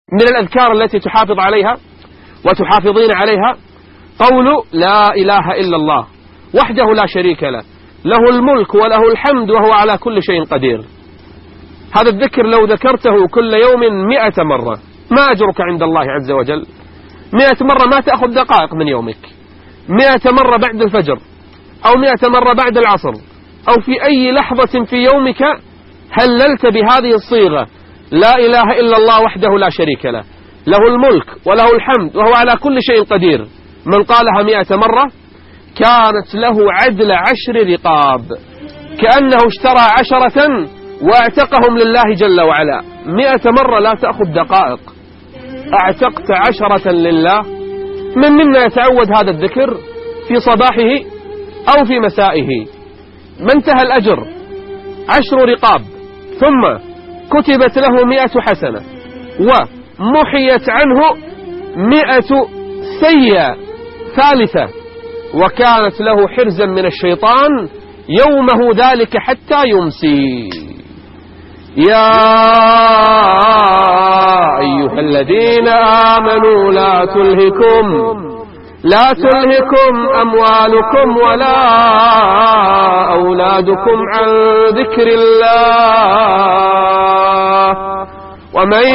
من الأذكار التي تحافظ عليها وتحافظين عليها قول لا إله إلا الله وحده لا شريك له، له الملك وله الحمد وهو على كل شيء قدير. هذا الذكر لو ذكرته كل يوم 100 مرة ما أجرك عند الله عز وجل. 100 مرة ما تأخذ دقائق من يومك، 100 مرة بعد الفجر أو 100 مرة بعد العصر أو في أي لحظة في يومك هللت بهذه الصيغة لا إله إلا الله وحده لا شريك له، له الملك وله الحمد وهو على كل شيء قدير. من قالها 100 مرة كانت له عدل 10 رقاب، كأنه اشترى 10 واعتقهم لله جل وعلا. 100 مرة لا تأخذ دقائق، اعتقت 10 لله. منا يتعود هذا الذكر في صباحه أو في مسائه. ما انتهى الأجر 10 رقاب ثم كتبت له 100 حسنة ومحيت عنه 100 سيئة ثالثة، وكانت له حرزا من الشيطان يومه ذلك حتى يمسي. يا أيها الذين آمنوا لا تلهكم أموالكم ولا أولادكم عن ذكر الله ومن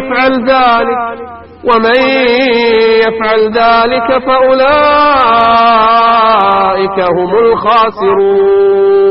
يفعل ذلك فأولئك هم الخاسرون.